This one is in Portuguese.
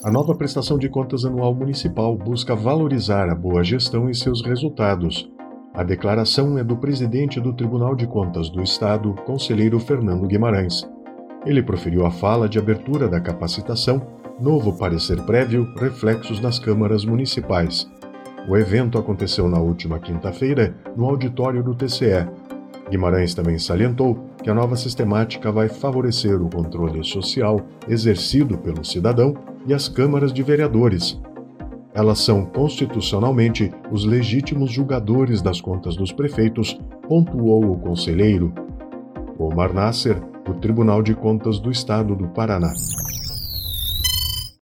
A nova prestação de contas anual municipal busca valorizar a boa gestão e seus resultados. A declaração é do presidente do Tribunal de Contas do Estado, conselheiro Fernando Guimarães. Ele proferiu a fala de abertura da capacitação, novo parecer prévio, reflexos nas câmaras municipais. O evento aconteceu na última quinta-feira, no auditório do TCE. Guimarães também salientou que a nova sistemática vai favorecer o controle social exercido pelo cidadão e as câmaras de vereadores. Elas são constitucionalmente os legítimos julgadores das contas dos prefeitos, pontuou o conselheiro. Omar Nasser, do Tribunal de Contas do Estado do Paraná.